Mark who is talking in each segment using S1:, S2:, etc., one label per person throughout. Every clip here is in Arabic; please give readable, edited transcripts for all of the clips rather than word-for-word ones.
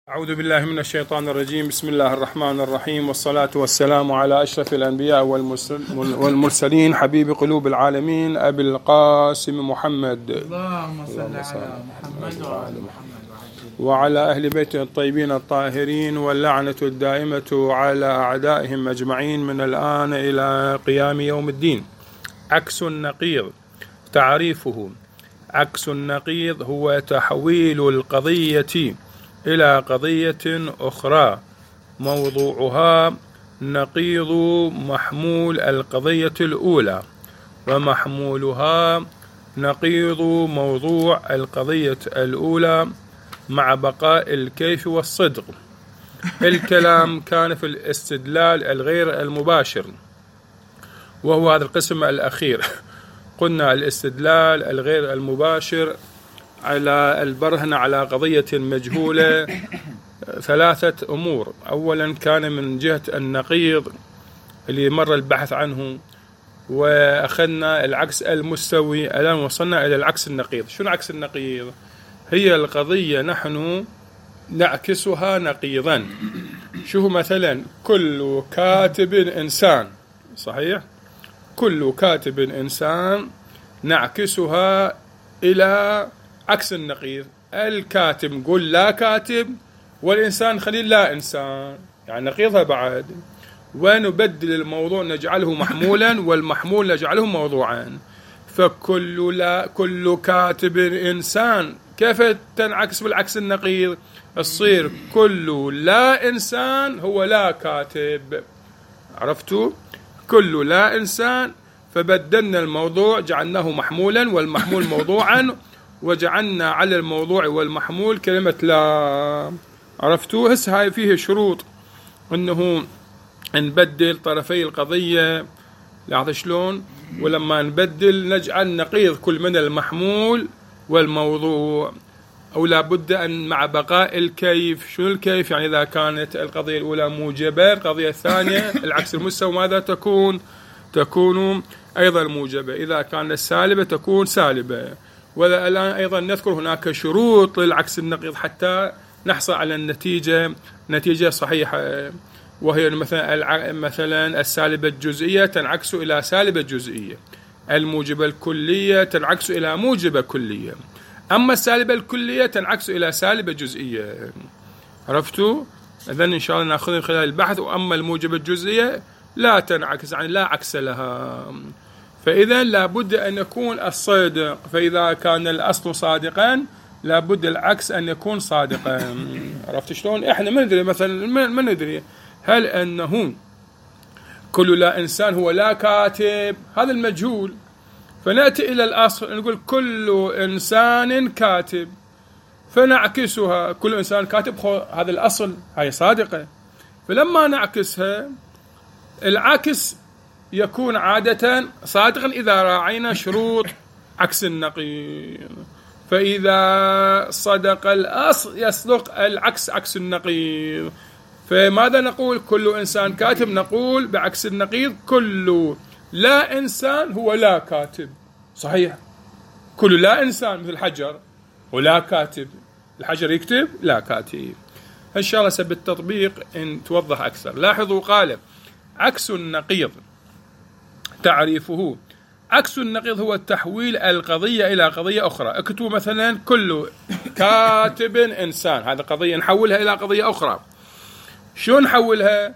S1: أعوذ بالله من الشيطان الرجيم. بسم الله الرحمن الرحيم، والصلاة والسلام على أشرف الأنبياء والمرسلين، حبيب قلوب العالمين، أبي القاسم محمد،
S2: اللهم صل على محمد وعلى محمد
S1: وعلى أهل بيته الطيبين الطاهرين، واللعنة الدائمة على أعدائهم أجمعين من الآن إلى قيام يوم الدين. عكس النقيض. تعريفه: عكس النقيض هو تحويل القضية إلى قضية أخرى موضوعها نقيض محمول القضية الأولى، ومحمولها نقيض موضوع القضية الأولى مع بقاء الكيف والصدق. الكلام كان في الاستدلال الغير المباشر، وهو هذا القسم الأخير. قلنا الاستدلال الغير المباشر على البرهنة على قضية مجهولة ثلاثة أمور. أولا كان من جهة النقيض اللي مر البحث عنه، وأخذنا العكس المستوي. الآن وصلنا إلى العكس النقيض. شنو عكس النقيض؟ هي القضية نحن نعكسها نقيضا. شوفوا مثلا كل كاتب إنسان، صحيح؟ كل كاتب إنسان نعكسها إلى عكس النقيض. الكاتب نقول لا كاتب، والإنسان خليل لا إنسان، يعني نقيضها بعد. ونبدل الموضوع نجعله محمولا، والمحمول نجعله موضوعا. كل كاتب إنسان كيف تنعكس بالعكس النقيض؟ تصير كل لا إنسان هو لا كاتب. عرفتوا؟ كل لا إنسان، فبدلنا الموضوع جعلناه محمولا والمحمول موضوعا، وجعلنا على الموضوع والمحمول كلمة لا. عرفتوا؟ هسه هاي فيه شروط انه نبدل طرفي القضية. لاحظوا شلون؟ ولما نبدل نجعل نقيض كل من المحمول والموضوع، او لابد ان مع بقاء الكيف. شنو الكيف؟ يعني اذا كانت القضية الاولى موجبة، القضية الثانية العكس المستوى ماذا تكون ايضا موجبة. اذا كانت سالبة تكون سالبة. والآن أيضا نذكر هناك شروط للعكس النقيض حتى نحصل على نتيجة صحيحة، وهي مثلا السالبة الجزئية تنعكس إلى سالبة جزئية، الموجبة الكلية تنعكس إلى موجبة كلية، أما السالبة الكلية تنعكس إلى سالبة جزئية. عرفتوا؟ إذن إن شاء الله نأخذ من خلال البحث. وأما الموجبة الجزئية لا تنعكس، يعني لا عكس لها. فإذا لابد أن يكون الصدق، فإذا كان الأصل صادقا لابد العكس أن يكون صادقا. عرفت شلون؟ إحنا ما ندري مثلا، ما ندري هل أنه كل لا إنسان هو لا كاتب، هذا المجهول. فنأتي إلى الأصل نقول كل إنسان كاتب، فنعكسها كل إنسان كاتب، هذا الأصل، هاي صادقة. فلما نعكسها العكس يكون عادة صادقا إذا راعينا شروط عكس النقيض. فإذا صدق الأصل يصدق العكس عكس النقيض. فماذا نقول؟ كل إنسان كاتب. نقول بعكس النقيض كل لا إنسان هو لا كاتب. صحيح، كل لا إنسان مثل الحجر ولا كاتب. الحجر يكتب، لا كاتب. إن شاء الله بالتطبيق إن توضح أكثر. لاحظوا قال عكس النقيض. تعريفه: عكس النقيض هو تحويل القضية إلى قضية أخرى. اكتبوا مثلا كل كاتب إنسان، هذا قضية نحولها إلى قضية أخرى. شو نحولها؟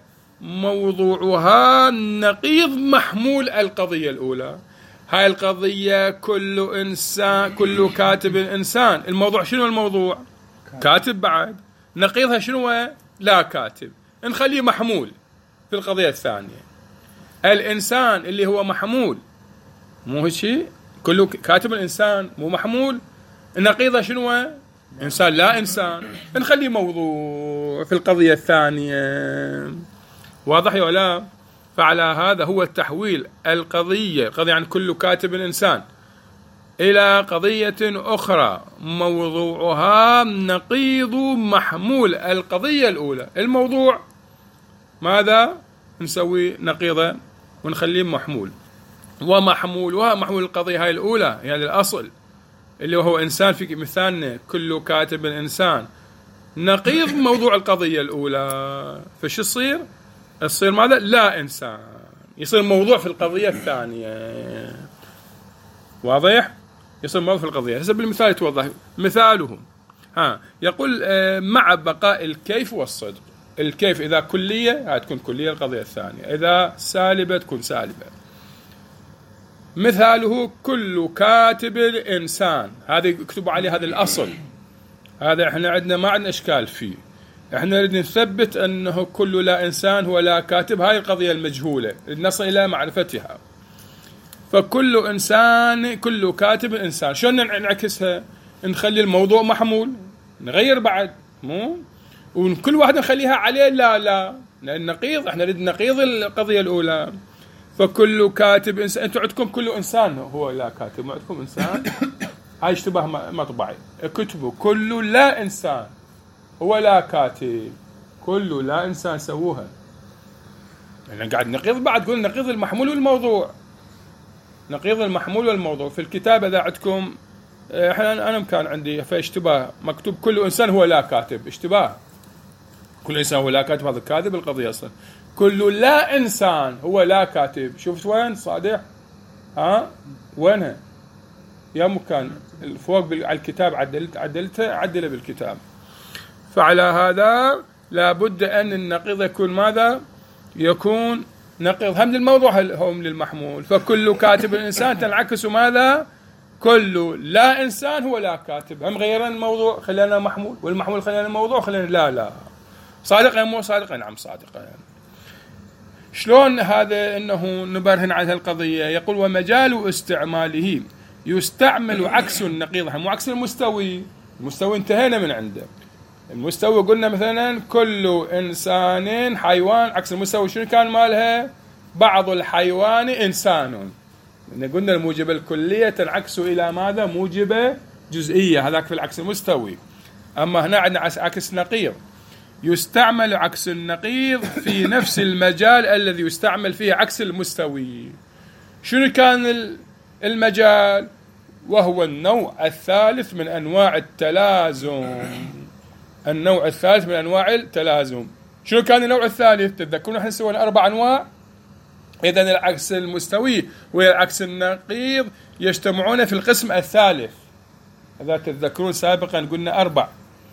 S1: موضوعها نقيض محمول القضية الأولى. هاي القضية كل إنسان، كل كاتب إنسان، الموضوع شنو؟ الموضوع كاتب. بعد نقيضها شنو؟ لا كاتب. نخليه محمول في القضية الثانية. الإنسان اللي هو محمول، مو هالشي؟ كله كاتب الإنسان مو محمول. النقيضة شنو؟ إنسان لا إنسان، نخليه موضوع في القضية الثانية. واضح ولا لا؟ فعلى هذا هو التحويل القضية عن كل كاتب إنسان إلى قضية أخرى موضوعها نقيض محمول القضية الأولى. الموضوع ماذا نسوي؟ نقيضة ونخليه محمول. ومحمولها محمول القضية هاي الأولى، يعني الأصل اللي هو إنسان. في مثالنا كل كاتب إنسان، نقيض موضوع القضية الأولى، فش يصير؟ يصير ماذا؟ لا إنسان، يصير موضوع في القضية الثانية. واضح؟ يصير موضوع في القضية. هسه بالمثال يتوضح. مثاله يقول مع بقاء الكيف والصدق. الكيف إذا كلية تكون كلية القضية الثانية، إذا سالبة تكون سالبة. مثاله كل كاتب إنسان، هذا يكتب عليه هذا الأصل، هذا احنا عندنا ما عندنا إشكال فيه. احنا نريد نثبت أنه كل لا إنسان هو لا كاتب، هاي القضية المجهولة نصل إلى معرفتها. فكل إنسان كل كاتب إنسان، شلون نعكسها؟ نخلي الموضوع محمول، نغير بعد مو، وكل واحدة نخليها عليه لا لأن نقيض، احنا نريد نقيض القضية الأولى. فكل كاتب إنسان، أنتم عندكم كل إنسان هو لا كاتب، ما عندكم إنسان، هاي اشتباه مطبعي. اكتبوا كل لا إنسان هو لا كاتب، كل لا إنسان سووها، يعني قاعد نقيض بعد، قول نقيض المحمول والموضوع، نقيض المحمول والموضوع. في الكتابة إذا عندكم أنا كان عندي في اشتباه مكتوب كل إنسان هو لا كاتب، اشتباه، كل إنسان هو لا كاتب هذا كاذب القضية أصلا. كل لا إنسان هو لا كاتب، شفت وين صادح؟ وينها؟ يا مكان فوق على الكتاب عدلها بالكتاب. فعلى هذا لابد أن النقيض يكون ماذا؟ يكون نقيض هم للموضوع هم للمحمول. فكل كاتب الإنسان تنعكس ماذا؟ كل لا إنسان هو لا كاتب. هم غيرنا الموضوع خلينا محمول، والمحمول خلينا الموضوع خلينا لا صادقة مو صادقة؟ نعم صادقة. شلون هذا انه نبرهن على القضية؟ يقول ومجال استعماله يستعمل عكس النقيض، مو عكس المستوي. المستوي انتهينا من عنده. المستوي قلنا مثلا كل إنسان حيوان، عكس المستوي شنو كان مالها؟ بعض الحيوان إنسان. قلنا الموجبة الكلية تنعكس إلى ماذا؟ موجبة جزئية، هذاك في العكس المستوي. أما هنا عندنا عكس نقيض، يستعمل عكس النقيض في نفس المجال الذي يستعمل فيه عكس المستوي. شنو كان المجال؟ وهو النوع الثالث من أنواع التلازم. النوع الثالث من أنواع التلازم. شنو كان النوع الثالث؟ تتذكرون احنا سوينا 4 أنواع. إذن العكس المستوي والعكس النقيض يجتمعون في القسم الثالث. إذا تتذكرون سابقا قلنا 4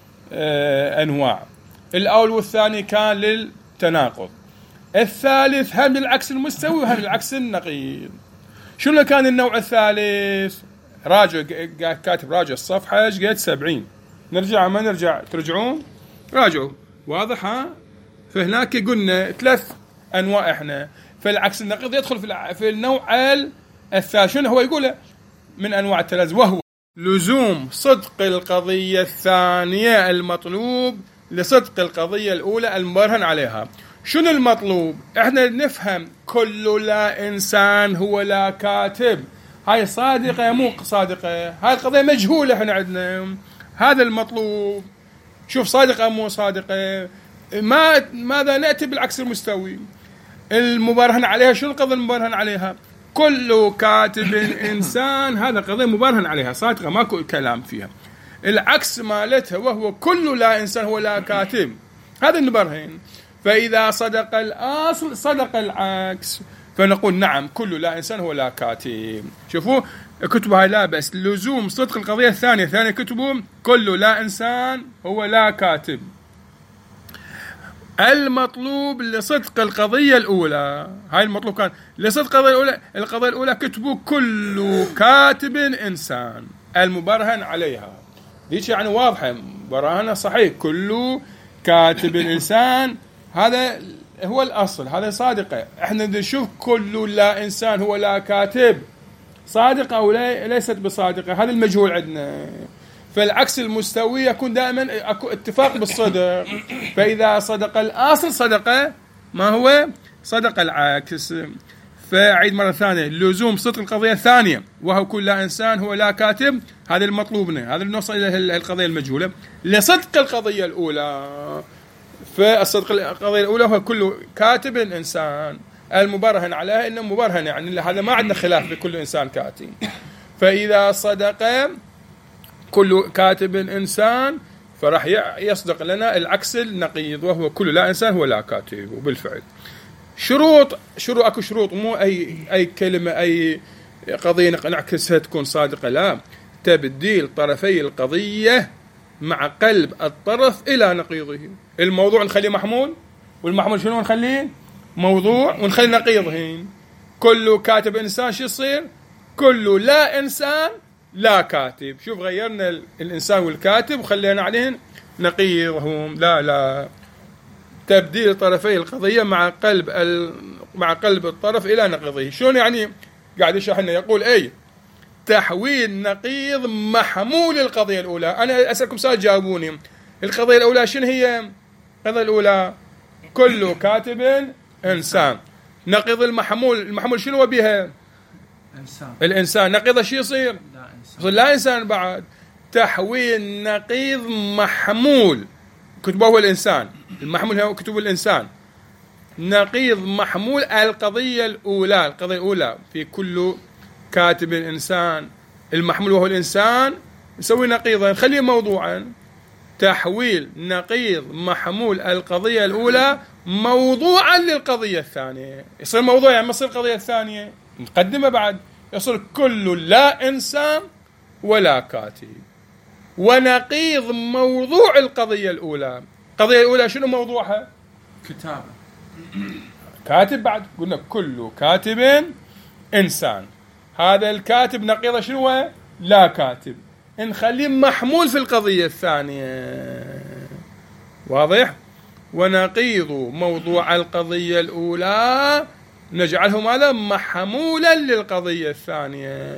S1: أنواع. الأول والثاني كان للتناقض، الثالث هم للعكس المستوي وهم للعكس النقيض. شنو كان النوع الثالث؟ راجع كاتب راجع الصفحة قد 70. نرجع ما نرجع؟ ترجعون راجعوا. واضح فهناك قلنا 3 أنواع احنا. فالعكس النقيض يدخل في النوع الثالث. شنو هو؟ يقول من أنواع التلازم وهو لزوم صدق القضية الثانية المطلوب لصدق القضية الأولى المبرهن عليها. شنو المطلوب؟ احنا نفهم كل لا إنسان هو لا كاتب، هاي صادقة مو صادقة؟ هاي القضية مجهولة احنا عندنا، هذا المطلوب. شوف صادقة مو صادقة. ماذا نأتي بالعكس المستوي المبرهن عليها؟ شنو القضية المبرهن عليها؟ كل كاتب إنسان، هذا قضية مبرهن عليها صادقة ماكو كلام فيها. العكس مالتها وهو كل لا إنسان هو لا كاتب، هذا المبرهن. فإذا صدق الأصل صدق العكس، فنقول نعم كل لا إنسان هو لا كاتب. شوفوا كتبوا هاي لا بس لزوم صدق القضية الثانية كتبوا كل لا إنسان هو لا كاتب. المطلوب لصدق القضية الأولى، هاي المطلوب كان لصدق القضية الأولى كتبوا كل كاتب إنسان المبرهن عليها. ديش يعني واضحة برهنة صحيح، كل كاتب إنسان هذا هو الأصل، هذا صادقة. احنا نشوف كل لا إنسان هو لا كاتب صادقة أو ليست بصادقة، هذا المجهول عندنا. فالعكس المستوي يكون دائما اكو اتفاق بالصدق. فإذا صدق الأصل صدق ما هو؟ صدق العكس. فأعيد مرة ثانية لزوم صدق القضية الثانية وهو كل لا إنسان هو لا كاتب، هذا المطلوبنا، هذا اللي نوصل إلى القضية المجهولة لصدق القضية الأولى. فالصدق القضية الأولى هو كل كاتب إنسان المبرهن عليها، إنه مبرهن يعني هذا ما عندنا خلاف بكل إنسان كاتب. فإذا صدق كل كاتب إنسان فراح يصدق لنا العكس النقيض، وهو كل لا إنسان هو لا كاتب. وبالفعل اكو شروط، مو أي كلمة أي قضية نعكسها تكون صادقة، لا، تبديل طرفي القضية مع قلب الطرف إلى نقيضه. الموضوع نخليه محمول، والمحمول شنو نخليه؟ موضوع، ونخلي نقيضهن. كل كاتب إنسان شو يصير؟ كل لا إنسان لا كاتب. شوف غيرنا الإنسان والكاتب وخلينا عليهن نقيضهم. لا، تبديل طرفي القضية مع قلب الطرف إلى نقيضه. شلون يعني؟ قاعد يشرح لنا، يقول تحويل نقيض محمول القضية الأولى. أنا أسألكم سؤال جاوبوني. القضية الأولى شنو هي؟ القضية الأولى كل كاتب إنسان. نقيض المحمول شنو هو بها؟ الإنسان. نقيضه شو يصير؟ لا إنسان بعد. تحويل نقيض محمول كتبه هو الإنسان، المحمول هو كتب الإنسان. نقيض محمول القضية الأولى في كل كاتب إنسان. المحمول وهو الإنسان نسوي نقيضا نخليه موضوعا. تحويل نقيض محمول القضية الأولى موضوعا للقضية الثانية. يصير موضوع يعني ما يصير القضية الثانية نقدمه بعد، يصير كل لا إنسان ولا كاتب. ونقيض موضوع القضية الأولى. القضية الأولى شنو موضوعها؟
S2: كتابة.
S1: كاتب بعد، قلنا كل كاتب إنسان. هذا الكاتب نقيضه شنو هو؟ لا كاتب. نخليه محمول في القضية الثانية. واضح؟ ونقيض موضوع القضية الأولى نجعله ماذا؟ محمولا للقضية الثانية.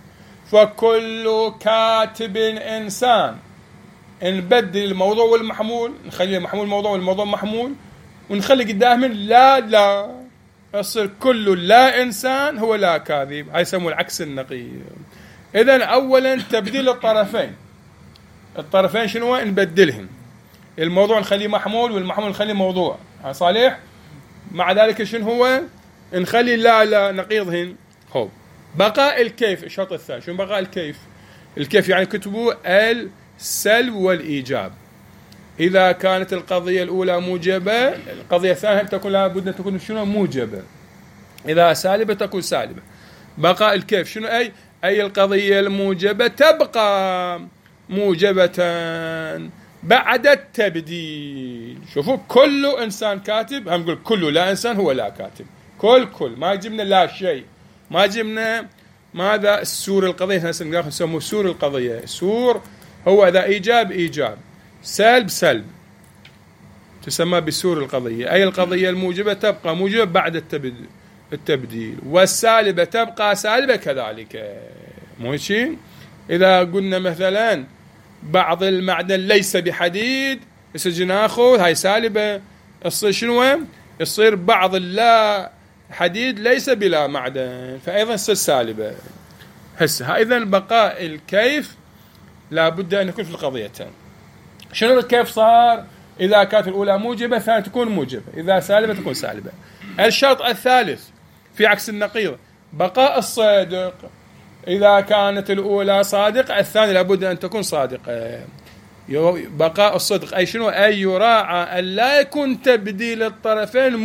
S1: فكل كاتب إنسان نبدل الموضوع والمحمول، نخلي المحمول موضوع والموضوع محمول، ونخلي قدامهم لا يصير كل لا إنسان هو لا كاذب. هاي يسموه العكس النقيض. إذن أولا تبديل الطرفين شنو؟ نبدلهم. الموضوع نخليه محمول والمحمول نخليه موضوع. صالح؟ مع ذلك شنو هو؟ نخلي لا نقيضهن. هو بقاء الكيف. الشرط الثاني شنو بقاء الكيف؟ الكيف يعني كتبوا السلب والإيجاب. إذا كانت القضية الأولى موجبة، القضية الثانية تكون لابد أن تكون شنو؟ موجبة. إذا سالبة تكون سالبة. بقاء الكيف شنو؟ أي القضية الموجبة تبقى موجبة بعد التبديل. شوفوا كل إنسان كاتب، هم نقول كل لا إنسان هو لا كاتب. كل ما جبنا لا شيء، ما جبنا ماذا؟ السور القضية نسموه سور القضية. السور هو إذا إيجاب سلب تسمى بسور القضية. أي القضية الموجبة تبقى موجبة بعد التبديل، والسالبة تبقى سالبة كذلك. مو شيء؟ إذا قلنا مثلا بعض المعدن ليس بحديد، يصير ناخذ هاي سالبة، يصير شنو؟ يصير بعض اللا حديد ليس بلا معدن، فأيضا يصير سالبة. هسه إذا بقاء الكيف لابد أن يكون في القضيتين. شنو الكيف صار؟ إذا كانت الأولى موجبة الثانية تكون موجبة، إذا سالبة تكون سالبة. الشرط الثالث في عكس النقيض بقاء الصدق. إذا كانت الأولى صادقة الثانية لابد أن تكون صادقة. بقاء الصدق أي شنو؟ أي يراعى أن لا يكون تبديل الطرفين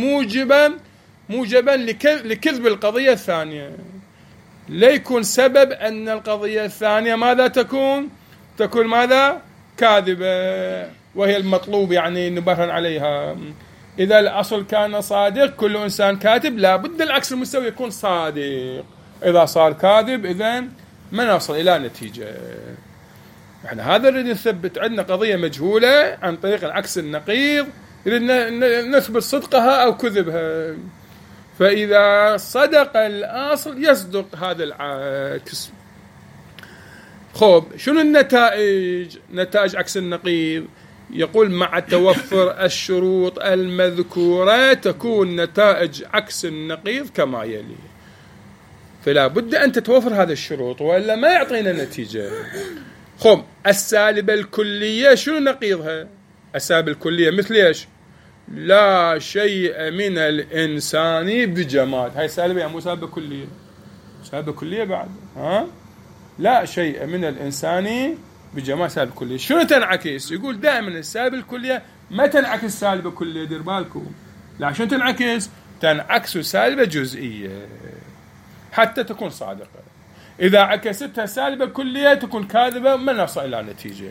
S1: موجبا لكذب القضية الثانية، لا يكون سبب أن القضية الثانية ماذا تكون ماذا؟ كاذبة، وهي المطلوب يعني نبرهن عليها. إذا الأصل كان صادق كل إنسان كاتب، لابد العكس المستوي يكون صادق. إذا صار كاذب إذن ما نوصل إلى نتيجة. احنا هذا نريد نثبت. عندنا قضية مجهولة عن طريق العكس النقيض، نريد نثبت صدقها أو كذبها. فإذا صدق الأصل يصدق هذا العكس. خب شنو النتائج؟ نتائج عكس النقيض. يقول مع توفر الشروط المذكورة تكون نتائج عكس النقيض كما يلي. فلا بد أن تتوفر هذه الشروط وإلا ما يعطينا نتيجة. خب السالبة الكلية شنو نقيضها؟ السالبة الكلية مثل إيش؟ لا شيء من الإنسان بجماد. هاي سالبة يعني مو سالبة كلية، سالبة كلية بعد. لا شيء من الإنسان بجمال سالب الكلية. شنو تنعكس؟ يقول دائما السالب الكلية ما تنعكس سالب الكلية، دير بالكم. لا، شنو تنعكس؟ تنعكس سالبة جزئية حتى تكون صادقة. إذا عكستها سالبة كلية تكون كاذبة، ما نصل إلى نتيجة.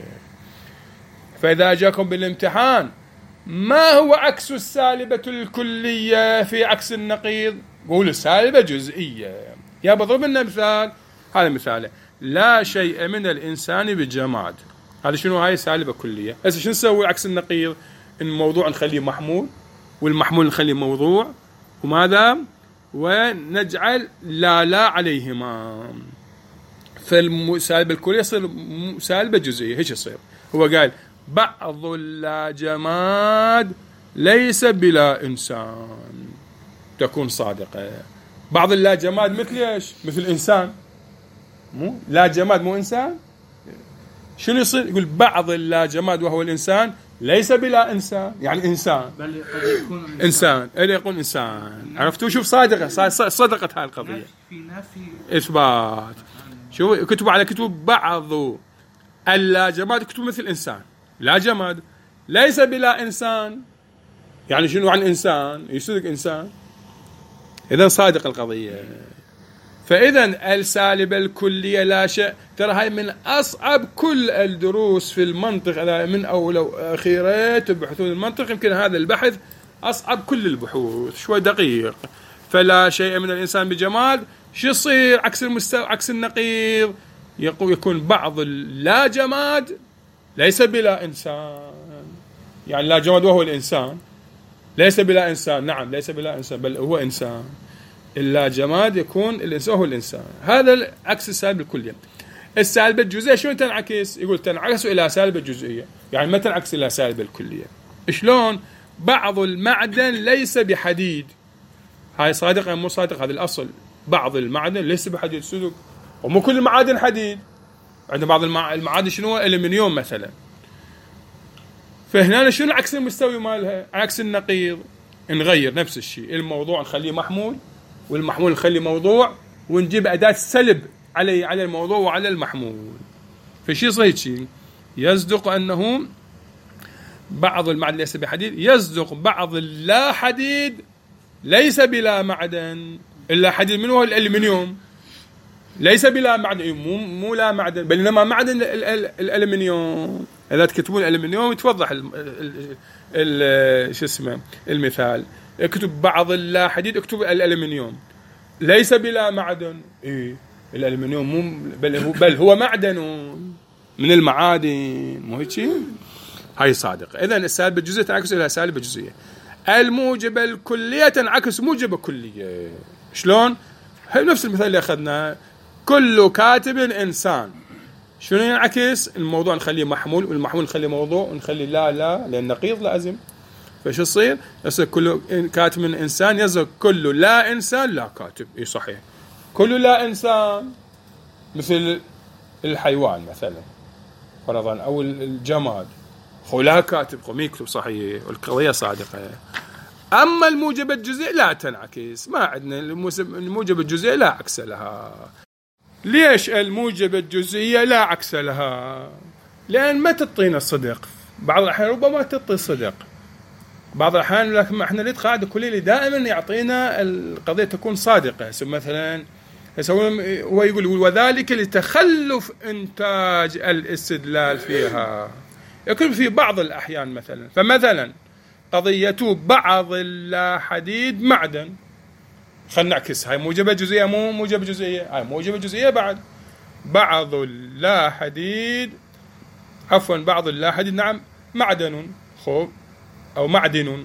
S1: فإذا جاكم بالامتحان ما هو عكس السالبة الكلية في عكس النقيض؟ قولوا سالبة جزئية. يا بضرب لنا مثال. هذا مثاله: لا شيء من الإنسان بجماد. هذا شنو؟ هاي سالبة كلية. هسه شنو نسوي عكس النقيض؟ الموضوع نخليه محمول، والمحمول نخليه موضوع، وماذا؟ ونجعل لا عليهما. فالسالبة الكلية يصير سالبة جزئية. ايش يصير؟ هو قال بعض اللا جماد ليس بلا إنسان، تكون صادقة. بعض اللا جماد مثل ايش؟ مثل إنسان. مو لا جماد مو إنسان. شنو يصير؟ يقول بعض اللا جماد وهو الإنسان ليس بلا إنسان، يعني إنسان،
S2: بل قد يكون
S1: إنسان اللي يقول إنسان. عرفتوا؟ شوف صادقة، صدقت هاي القضية.
S2: في نفي
S1: إثبات. شو كتبوا على كتب بعض اللا جماد، كتبوا مثل إنسان. لا جماد ليس بلا إنسان، يعني شنو عن إنسان؟ يصدق إنسان. إذا صادق القضية. فإذا السالبة الكلية لا شيء. ترى هاي من أصعب كل الدروس في المنطق، من أول وأخيرة تبحثون المنطق. يمكن هذا البحث أصعب كل البحوث، شوي دقيق. فلا شيء من الإنسان بجماد. شو يصير عكس المستوى، عكس النقيض؟ يكون بعض لا جماد ليس بلا إنسان، يعني لا جماد وهو الإنسان ليس بلا إنسان. نعم ليس بلا إنسان، بل هو إنسان. إلا جماد يكون الإنسان هو الإنسان. هذا عكس السالبة الكلية. السالبة الجزئية شلون تنعكس؟ يقول تنعكس إلى سالبة جزئية، يعني ما تنعكس إلى سالبة الكلية. شلون؟ بعض المعدن ليس بحديد. هاي صادقة مو صادقة؟ هذا الأصل. بعض المعدن ليس بحديد، صدق. ومو كل المعادن حديد. عند بعض المعادن شنو؟ ألمنيوم مثلا. فهنا شنو عكس المستوي مالها؟ عكس النقيض. نغير نفس الشيء، الموضوع نخليه محمول، والمحمول نخليه موضوع، ونجيب أداة سلب على الموضوع وعلى المحمول. فشي يصير شيء يصدق أنه بعض المعدن ليس بحديد، يصدق بعض اللا حديد ليس بلا معدن. إلا حديد منه هو الألمنيوم، ليس بلا معدن، مو لا معدن، بل إنما معدن الألمنيوم. إذا تكتبون الألمنيوم يتوضح شو اسمه المثال. اكتب بعض اللا حديد، اكتب الألمنيوم ليس بلا معدن. إيه الألمنيوم مو بل هو معدن من المعادن، مو هيك؟ هاي صادقة. إذا السالبة الجزئية تنعكس إلى سالبة جزئية. الموجبة الكلية تنعكس موجبة كلية. شلون؟ هي نفس المثال اللي أخذناه. كل كاتب إنسان. شنو ينعكس؟ الموضوع نخليه محمول، والمحمول نخليه موضوع، ونخلي لا لأن نقيض لازم. فش يصير؟ يصير كل كاتب إنسان، يصير كل لا إنسان لا كاتب. إيه صحيح. كل لا إنسان مثل الحيوان مثلا فرضا، أو الجماد، هو لا كاتب، هو يكتب صحيح، والقضية صادقة. أما الموجبة الجزئية لا تنعكس. ما عندنا الموجبة الجزئية لا عكس لها. ليش الموجبة الجزئية لا عكس لها؟ لأن ما تعطينا الصدق. بعض الأحيان ربما تعطي الصدق، بعض الأحيان، لكن احنا نريد قاعدة كلية دائما يعطينا القضية تكون صادقة. مثلا هو يقول وذلك لتخلف إنتاج الاستدلال فيها. يكون في بعض الأحيان مثلا، فمثلا قضية بعض اللا حديد معدن، خلنا نعكس. هاي موجبة جزئية مو موجبة جزئية؟ هاي موجبة جزئية. بعد بعض اللا حديد، عفوا بعض اللا حديد نعم معدن، خوب، أو معدن.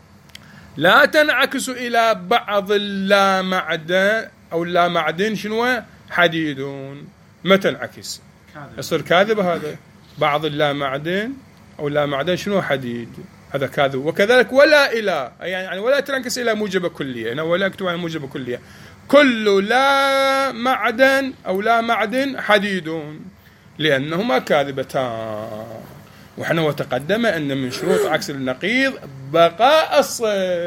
S1: لا تنعكس إلى بعض اللا معدن أو لا معدن شنو؟ حديد. ما تنعكس، يصير كاذب. هذا بعض اللا معدن أو لا معدن شنو؟ حديد، هذا كاذب. وكذلك ولا إلى، يعني ولا تنعكس إلى موجبة كلية. هنا ولا أكتب عن موجبة كلية. كل لا معدن أو لا معدن حديد، لأنهما كاذبتان. وحنا وتقدم أن من شروط عكس النقيض بقاء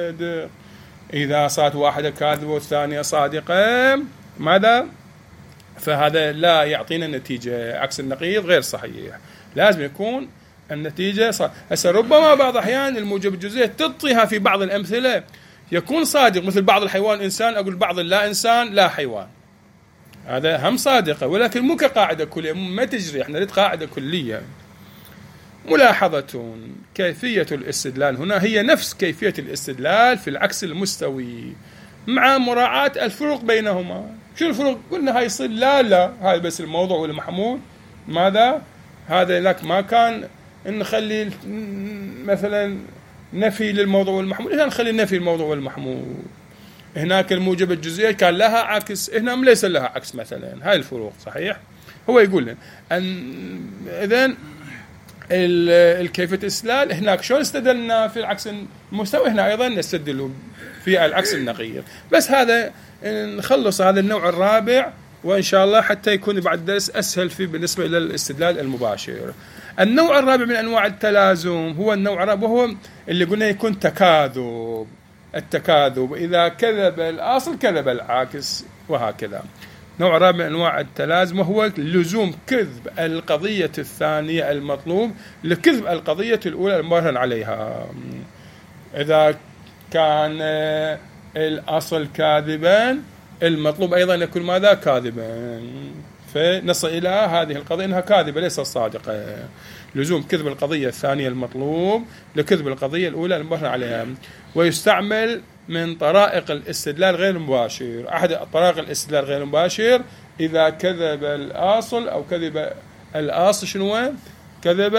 S1: الصدق. إذا صارت واحدة كاذبة والثانية صادقة، ماذا؟ فهذا لا يعطينا نتيجة، عكس النقيض غير صحيح، لازم يكون النتيجة صح. هسه ربما بعض الأحيان الموجب الجزئي تعطيها في بعض الأمثلة يكون صادق، مثل بعض الحيوان إنسان، أقول بعض اللا إنسان لا حيوان، هذا هم صادقة، ولكن مو كقاعدة كلية، ما تجري، احنا نريد قاعدة كلية. ملاحظة كيفية الاستدلال هنا هي نفس كيفية الاستدلال في العكس المستوي، مع مراعاة الفروق بينهما. شو الفروق؟ قلنا هاي يصير لا هذا بس الموضوع والمحمول، ماذا هذا لك ما كان نخلي مثلا نفي للموضوع والمحمول، هنا نخلي نفي الموضوع والمحمول. هناك الموجب الجزئي كان لها عكس، هنا ليس لها عكس مثلا. هاي الفروق صحيح. هو يقول لنا أن إذن كيفية الاستدلال هناك شلون استدلنا في العكس المستوي، هنا أيضا نستدل في العكس النقيض. بس هذا نخلص هذا النوع الرابع، وإن شاء الله حتى يكون بعد درس أسهل فيه بالنسبة إلى الاستدلال المباشر. النوع الرابع من أنواع التلازم هو النوع الرابع، وهو اللي قلنا يكون تكاذب. التكاذب إذا كذب الأصل كذب العاكس، وهكذا. نوع رابع من أنواع التلازم وهو لزوم كذب القضية الثانية المطلوب لكذب القضية الأولى المبرهن عليها. إذا كان الأصل كاذبا المطلوب أيضا يكون ماذا؟ كاذبا، فنصل إلى هذه القضية أنها كاذبة ليست صادقة. لزوم كذب القضية الثانية المطلوب لكذب القضية الأولى المبرهن عليها. ويستعمل من طرائق الاستدلال غير المباشر. أحد طرائق الاستدلال غير المباشر إذا كذب الأصل أو كذب الأصل شنو؟ كذب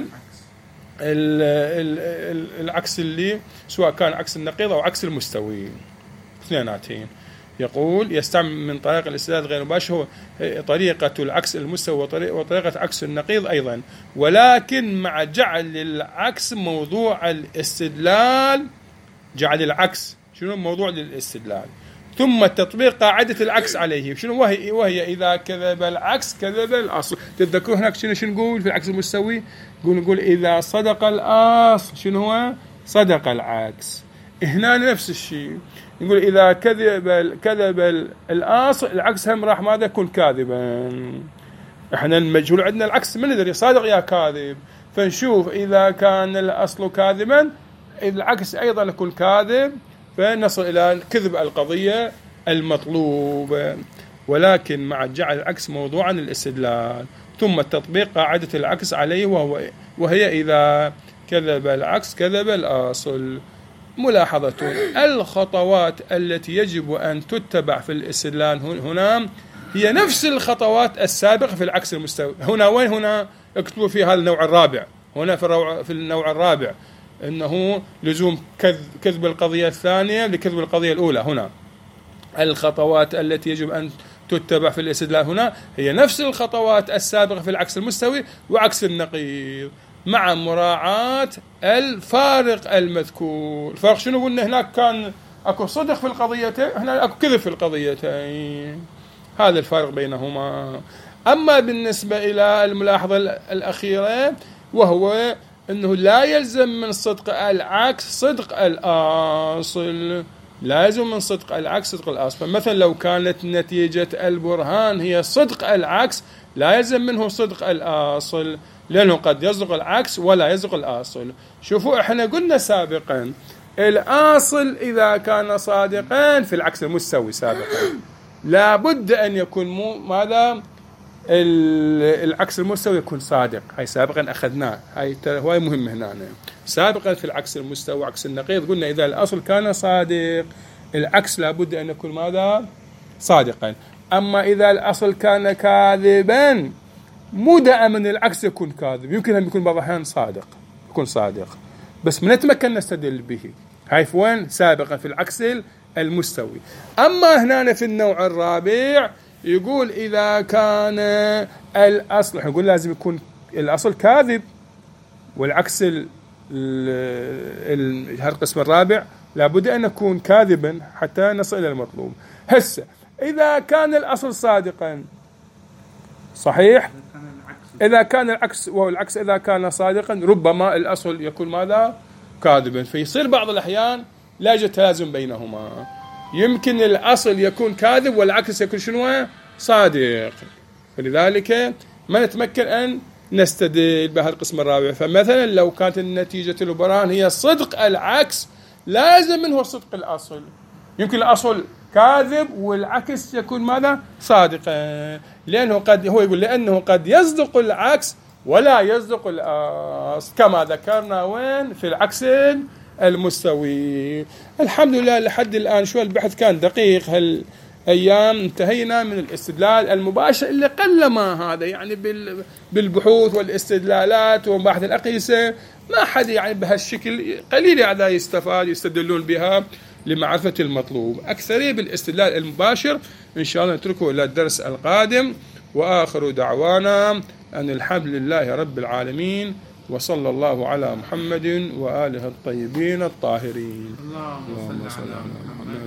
S1: العكس اللي سواء كان عكس النقيض أو عكس المستوي، اثنيناتين. يقول يستعمل من طريق الاستدلال غير المباشر هو طريقة العكس المستوي وطريقة عكس النقيض أيضا، ولكن مع جعل العكس موضوع الاستدلال. جعل العكس شنو موضوع للاستدلال، ثم تطبيق قاعدة العكس عليه. شنو وهي إذا كذب العكس كذب الأصل. تتذكروا هناك شنو نقول في العكس المستوي؟ نقول إذا صدق الأصل شنو هو؟ صدق العكس. هنا نفس الشيء، نقول إذا كذب الأصل العكس هم راح ماذا يكون كاذبا. احنا المجهول عندنا العكس ما ندري صادق يا كاذب، فنشوف إذا كان الأصل كاذبا العكس أيضا يكون كاذب، فنصل إلى كذب القضية المطلوب، ولكن مع جعل العكس موضوعا للاستدلال ثم تطبيق قاعدة العكس عليه وهي إذا كذب العكس كذب الأصل. ملاحظة الخطوات التي يجب أن تتبع في الاستدلال هنا هي نفس الخطوات السابقة في العكس المستوي. هنا وين؟ هنا اكتبوا في هذا النوع الرابع، هنا في النوع الرابع إنه لزوم كذب القضية الثانية لكذب القضية الأولى. هنا الخطوات التي يجب أن تتبع في الاستدلال هنا هي نفس الخطوات السابقة في العكس المستوي وعكس النقيض، مع مراعاة الفارق المذكور. الفارق شنو قلنا؟ هناك كان أكو صدق في القضيتين، هنا أكو كذب في القضيتين، هذا الفارق بينهما. أما بالنسبة إلى الملاحظة الأخيرة وهو أنه لا يلزم من صدق العكس صدق الأصل، لازم من صدق العكس صدق الأصل. فمثلا لو كانت نتيجة البرهان هي صدق العكس لا يلزم منه صدق الأصل، لأنه قد يصدق العكس ولا يصدق الأصل. شوفوا احنا قلنا سابقا الأصل إذا كان صادقا في العكس المستوي سابقا لابد أن يكون ماذا؟ العكس المستوي يكون صادق. هاي سابقا أخذناه، هاي هو مهم هنا. سابقا في العكس المستوي عكس النقيض قلنا إذا الأصل كان صادق العكس لابد أن يكون ماذا؟ صادقا. أما إذا الأصل كان كاذبا مو دائما العكس يكون كاذب، يمكن أن يكون بعض الأحيان صادق، يكون صادق بس ما نتمكن نستدل به. هاي في وين؟ سابقا في العكس المستوي. أما هنا في النوع الرابع يقول إذا كان الأصل، يقول لازم يكون الأصل كاذب والعكس القسم الرابع لابد أن يكون كاذبا حتى نصل إلى المطلوب. هسه إذا كان الأصل صادقا صحيح، إذا كان العكس والعكس إذا كان صادقا ربما الأصل يكون ماذا؟ كاذبا. فيصير بعض الأحيان لا يوجد تلازم بينهما، يمكن الأصل يكون كاذب والعكس يكون شنو؟ صادق. فلذلك ما نتمكن أن نستدل بهذا القسم الرابع. فمثلا لو كانت النتيجة البرهان هي صدق العكس، لازم منه صدق الأصل. يمكن الأصل كاذب والعكس يكون ماذا؟ صادقا. لأنه قد يصدق العكس ولا يصدق الأصل، كما ذكرنا وين في العكس المستوي. الحمد لله لحد الآن شوي البحث كان دقيق هالأيام، انتهينا من الاستدلال المباشر اللي قلما هذا يعني بالبحوث والاستدلالات ومباحث الأقيسة ما حد يعني بهالشكل، قليل يعني يستدلون بها لمعرفة المطلوب. أكثرية بالاستدلال المباشر إن شاء الله نتركه إلى الدرس القادم. وآخر دعوانا أن الحمد لله رب العالمين، وصلى الله على محمد وآله الطيبين الطاهرين.
S2: اللهم صل على محمد.